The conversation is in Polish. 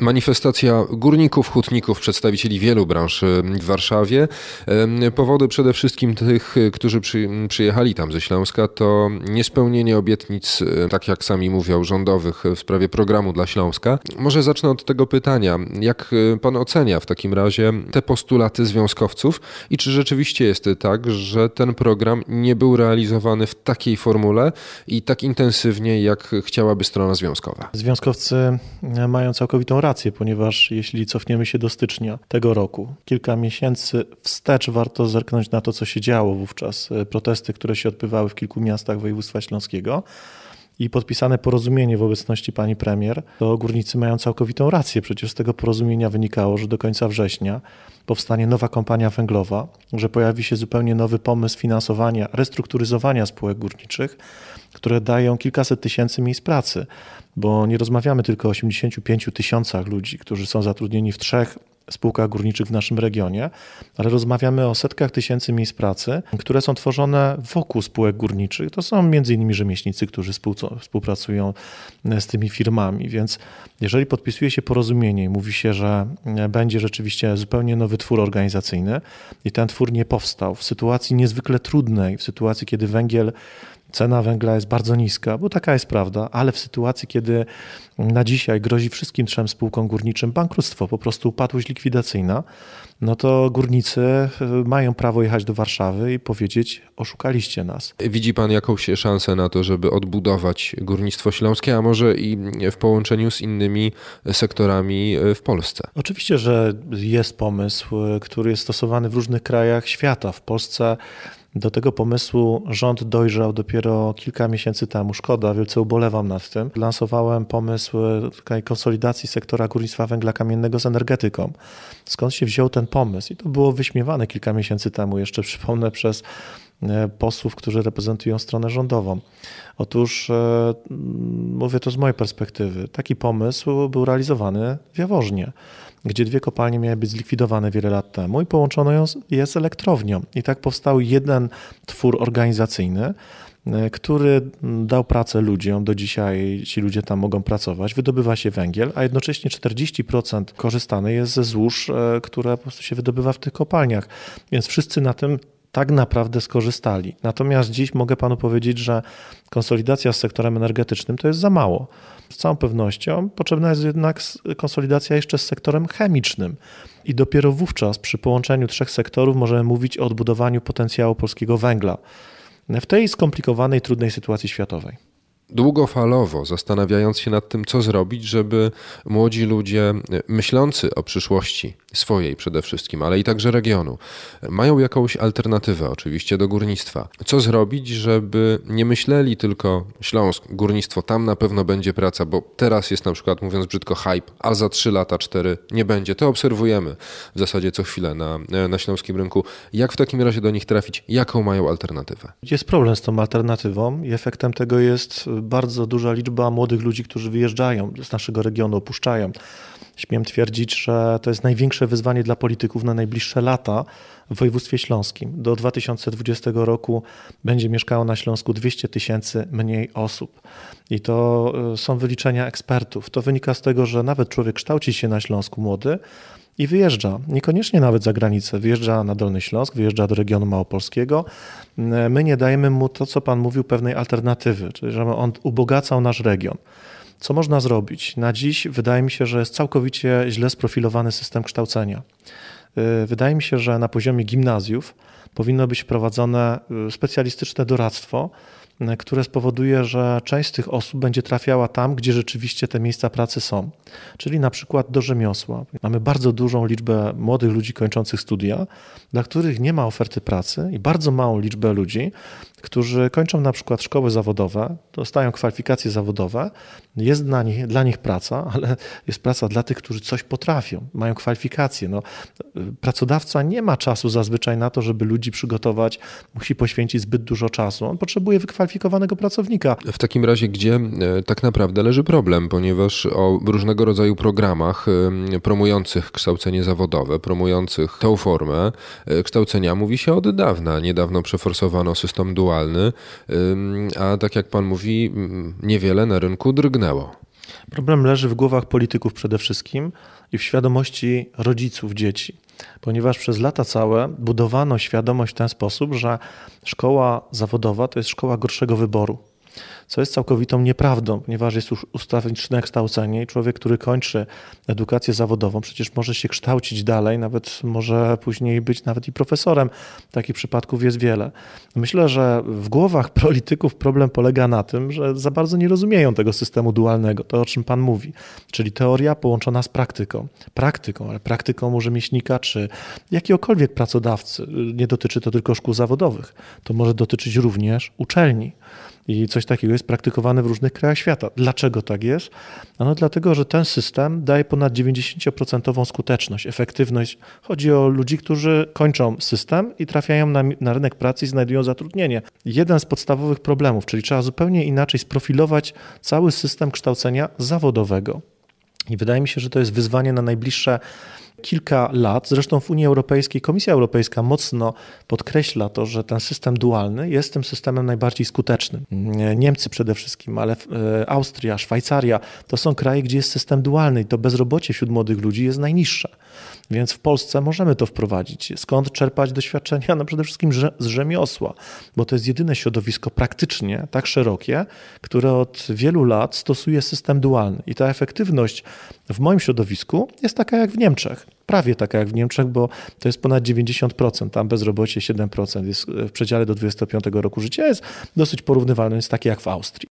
Manifestacja górników, hutników, przedstawicieli wielu branż w Warszawie. Powody przede wszystkim tych, którzy przyjechali tam ze Śląska, to niespełnienie obietnic, tak jak sami mówią, rządowych w sprawie programu dla Śląska. Może zacznę od tego pytania. Jak pan ocenia w takim razie te postulaty związkowców i czy rzeczywiście jest tak, że ten program nie był realizowany w takiej formule i tak intensywnie, jak chciałaby strona związkowa? Związkowcy mają całkowitą rację, ponieważ jeśli cofniemy się do stycznia tego roku, kilka miesięcy wstecz warto zerknąć na to, co się działo wówczas. Protesty, które się odbywały w kilku miastach województwa śląskiego i podpisane porozumienie w obecności pani premier, to górnicy mają całkowitą rację. Przecież z tego porozumienia wynikało, że do końca września powstanie nowa kompania węglowa, że pojawi się zupełnie nowy pomysł finansowania, restrukturyzowania spółek górniczych, które dają kilkaset tysięcy miejsc pracy, bo nie rozmawiamy tylko o 85 tysiącach ludzi, którzy są zatrudnieni w 3 spółkach górniczych w naszym regionie, ale rozmawiamy o setkach tysięcy miejsc pracy, które są tworzone wokół spółek górniczych. To są m.in. rzemieślnicy, którzy współpracują z tymi firmami, więc jeżeli podpisuje się porozumienie i mówi się, że będzie rzeczywiście zupełnie nowy twór organizacyjny i ten twór nie powstał w sytuacji niezwykle trudnej, w sytuacji, kiedy cena węgla jest bardzo niska, bo taka jest prawda, ale w sytuacji, kiedy na dzisiaj grozi wszystkim 3 spółkom górniczym bankructwo, po prostu upadłość likwidacyjna, no to górnicy mają prawo jechać do Warszawy i powiedzieć: oszukaliście nas. Widzi pan jakąś szansę na to, żeby odbudować górnictwo śląskie, a może i w połączeniu z innymi sektorami w Polsce? Oczywiście, że jest pomysł, który jest stosowany w różnych krajach świata. W Polsce do tego pomysłu rząd dojrzał dopiero kilka miesięcy temu. Szkoda, wielce ubolewam nad tym. Lansowałem pomysł takiej konsolidacji sektora górnictwa węgla kamiennego z energetyką. Skąd się wziął ten pomysł? I to było wyśmiewane kilka miesięcy temu, jeszcze przypomnę, przez posłów, którzy reprezentują stronę rządową. Otóż, mówię to z mojej perspektywy, taki pomysł był realizowany w Jaworznie, gdzie 2 kopalnie miały być zlikwidowane wiele lat temu i połączono je z elektrownią. I tak powstał jeden twór organizacyjny, który dał pracę ludziom. Do dzisiaj ci ludzie tam mogą pracować. Wydobywa się węgiel, a jednocześnie 40% korzystane jest ze złóż, które po prostu się wydobywa w tych kopalniach. Więc wszyscy na tym tak naprawdę skorzystali. Natomiast dziś mogę panu powiedzieć, że konsolidacja z sektorem energetycznym to jest za mało. Z całą pewnością potrzebna jest jednak konsolidacja jeszcze z sektorem chemicznym. I dopiero wówczas przy połączeniu 3 sektorów możemy mówić o odbudowaniu potencjału polskiego węgla w tej skomplikowanej, trudnej sytuacji światowej. Długofalowo zastanawiając się nad tym, co zrobić, żeby młodzi ludzie myślący o przyszłości swojej przede wszystkim, ale i także regionu, mają jakąś alternatywę oczywiście do górnictwa. Co zrobić, żeby nie myśleli tylko Śląsk, górnictwo, tam na pewno będzie praca, bo teraz jest na przykład, mówiąc brzydko, hype, a za 3 lata, 4 nie będzie. To obserwujemy w zasadzie co chwilę na śląskim rynku. Jak w takim razie do nich trafić? Jaką mają alternatywę? Jest problem z tą alternatywą i efektem tego jest bardzo duża liczba młodych ludzi, którzy wyjeżdżają z naszego regionu, opuszczają. Śmiem twierdzić, że to jest największe wyzwanie dla polityków na najbliższe lata w województwie śląskim. Do 2020 roku będzie mieszkało na Śląsku 200 000 mniej osób. I to są wyliczenia ekspertów. To wynika z tego, że nawet człowiek kształci się na Śląsku młody i wyjeżdża, niekoniecznie nawet za granicę, wyjeżdża na Dolny Śląsk, wyjeżdża do regionu małopolskiego. My nie dajemy mu to, co pan mówił, pewnej alternatywy, czyli żeby on ubogacał nasz region. Co można zrobić? Na dziś wydaje mi się, że jest całkowicie źle sprofilowany system kształcenia. Wydaje mi się, że na poziomie gimnazjów powinno być wprowadzone specjalistyczne doradztwo, które spowoduje, że część z tych osób będzie trafiała tam, gdzie rzeczywiście te miejsca pracy są, czyli na przykład do rzemiosła. Mamy bardzo dużą liczbę młodych ludzi kończących studia, dla których nie ma oferty pracy i bardzo małą liczbę ludzi, którzy kończą na przykład szkoły zawodowe, dostają kwalifikacje zawodowe, jest dla nich praca, ale jest praca dla tych, którzy coś potrafią, mają kwalifikacje. Pracodawca nie ma czasu zazwyczaj na to, żeby ludzi przygotować, musi poświęcić zbyt dużo czasu. On potrzebuje wykwalifikowanego pracownika. W takim razie, gdzie tak naprawdę leży problem, ponieważ o różnego rodzaju programach promujących kształcenie zawodowe, promujących tą formę kształcenia mówi się od dawna. Niedawno przeforsowano system dualny, a tak jak pan mówi, niewiele na rynku drgnęło. Problem leży w głowach polityków przede wszystkim i w świadomości rodziców dzieci, ponieważ przez lata całe budowano świadomość w ten sposób, że szkoła zawodowa to jest szkoła gorszego wyboru, co jest całkowitą nieprawdą, ponieważ jest już ustawiczne kształcenie i człowiek, który kończy edukację zawodową, przecież może się kształcić dalej, nawet może później być nawet i profesorem. Takich przypadków jest wiele. Myślę, że w głowach polityków problem polega na tym, że za bardzo nie rozumieją tego systemu dualnego, to o czym Pan mówi, czyli teoria połączona z praktyką. Ale praktyką rzemieślnika czy jakiegokolwiek pracodawcy. Nie dotyczy to tylko szkół zawodowych, to może dotyczyć również uczelni. I coś takiego jest praktykowane w różnych krajach świata. Dlaczego tak jest? No dlatego, że ten system daje ponad 90% skuteczność, efektywność. Chodzi o ludzi, którzy kończą system i trafiają na rynek pracy i znajdują zatrudnienie. Jeden z podstawowych problemów, czyli trzeba zupełnie inaczej sprofilować cały system kształcenia zawodowego. I wydaje mi się, że to jest wyzwanie na najbliższe kilka lat. Zresztą w Unii Europejskiej Komisja Europejska mocno podkreśla to, że ten system dualny jest tym systemem najbardziej skutecznym. Niemcy przede wszystkim, ale Austria, Szwajcaria to są kraje, gdzie jest system dualny i to bezrobocie wśród młodych ludzi jest najniższe. Więc w Polsce możemy to wprowadzić. Skąd czerpać doświadczenia? No przede wszystkim z rzemiosła, bo to jest jedyne środowisko praktycznie tak szerokie, które od wielu lat stosuje system dualny. I ta efektywność w moim środowisku jest taka jak w Niemczech. Prawie taka jak w Niemczech, bo to jest ponad 90%, tam bezrobocie 7% jest w przedziale do 25 roku życia, jest dosyć porównywalne, jest takie jak w Austrii.